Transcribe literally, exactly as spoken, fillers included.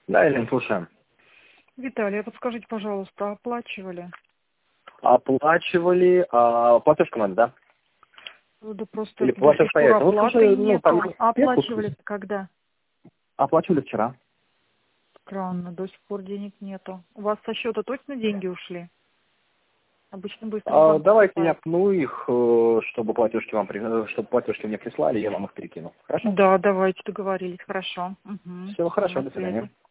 Да, Елена, слушаем. Виталий, а подскажите, пожалуйста, оплачивали? Оплачивали, а, платежка надо, да? Да просто Или до платеж сих пор стоять? Ну, оплаты слушай, ну, там нету. А успех оплачивали когда? оплачивали вчера. Странно, до сих пор денег нету. У вас со счета точно деньги ушли? Обычно быстро в А, банк давайте я поступает. пну их, э, чтобы платежки вам, при- э, чтобы платежки мне прислали, я вам их перекину. Хорошо? Да, давайте договорились, хорошо. Угу. Все Все, хорошо, на до свидания. связи.